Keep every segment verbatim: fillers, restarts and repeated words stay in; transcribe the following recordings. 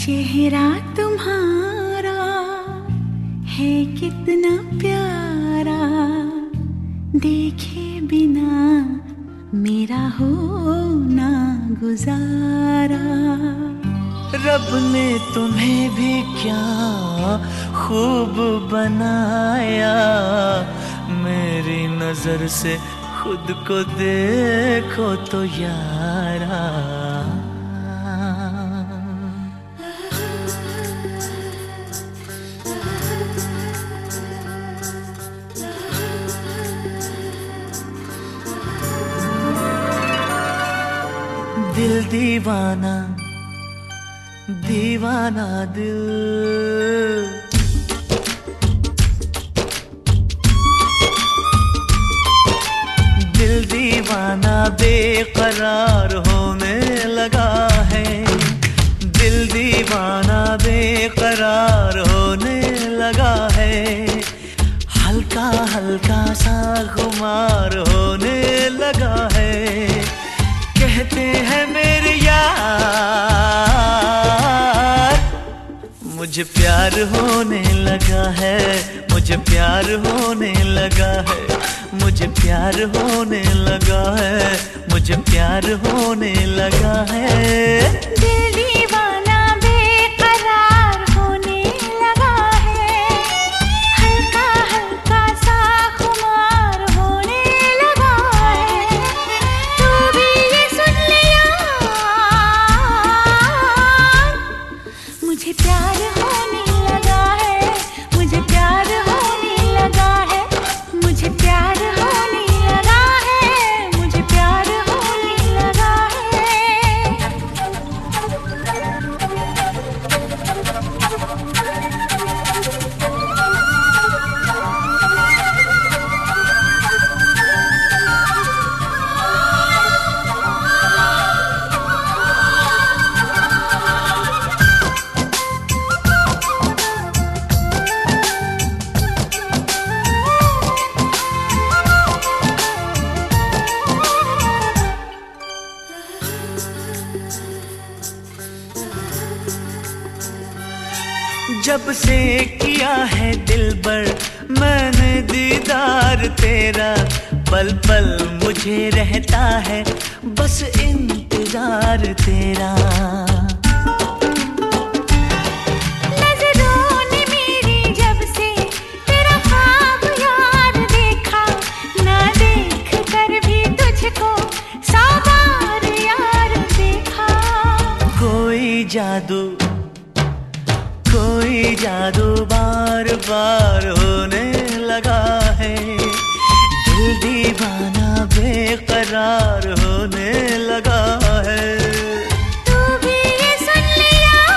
चेहरा तुम्हारा है कितना प्यारा, देखे बिना मेरा होना गुजारा। रब ने तुम्हें भी क्या खूब बनाया, मेरी नजर से खुद को देखो तो यारा। दिल दीवाना दीवाना दिल, दिल दीवाना बेकरार होने लगा है, दिल दीवाना बेकरार होने लगा है, हल्का हल्का सा खुमार होने लगा है। कहते हैं मेरे यार मुझे प्यार होने लगा है, मुझे प्यार होने लगा है, मुझे प्यार होने लगा है, मुझे प्यार होने लगा है। दिल दीवाना बेकरार होने लगा है, हल्का हल्का सा खुमार होने लगा है। तू भी ये सुन ले यार, मुझे प्यार होने लगा है, मुझे प्यार होने लगा है, मुझे प्यार होने लगा है, मुझे प्यार होने लगा है। जब से किया है दिलबर मैंने दीदार तेरा, पल पल मुझे रहता है बस इंतजार तेरा। नजरों ने मेरी जब से तेरा ख्वाब यार देखा, ना देख कर भी तुझको सौ बार यार देखा। कोई जादू कोई जादू बार बार होने लगा है, दिल दीवाना बेकरार होने लगा है। तू भी ये सुन ले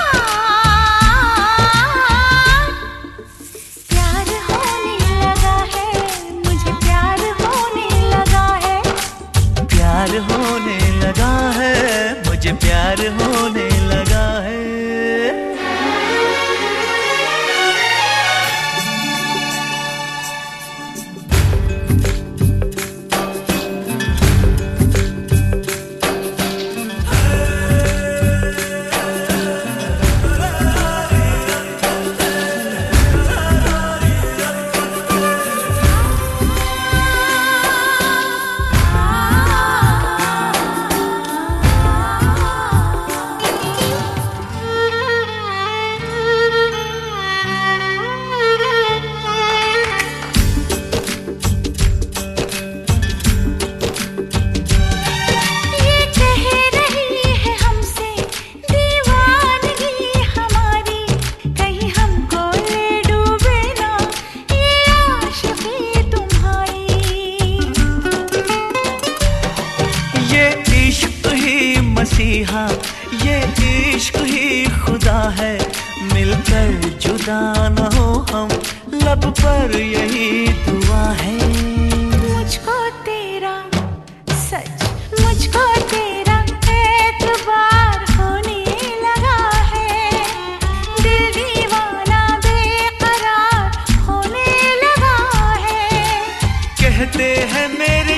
यार, प्यार होने लगा है, मुझे प्यार होने लगा है, प्यार होने लगा है, मुझे प्यार होने लगा है। मसीहा ये इश्क ही खुदा है, मिलकर जुदा न हो हम, लब पर यही दुआ है। मुझको तेरा सच, मुझको तेरा एतबार होने लगा है, दिल दीवाना बेकरार होने लगा है। कहते हैं मेरे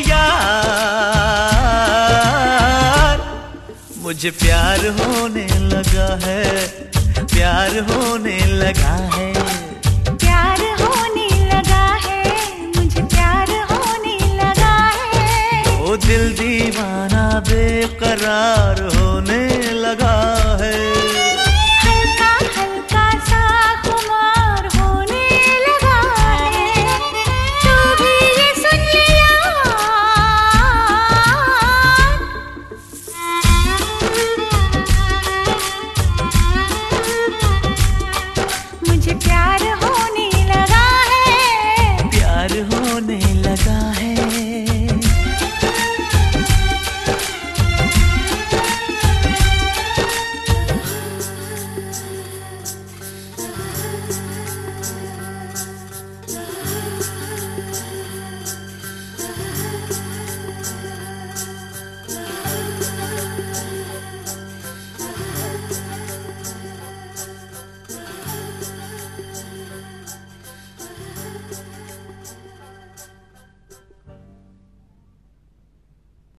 यार मुझे प्यार होने लगा है, प्यार होने लगा है, प्यार होने लगा है, मुझे प्यार होने लगा है। ओ दिल दीवाना बेकरार होने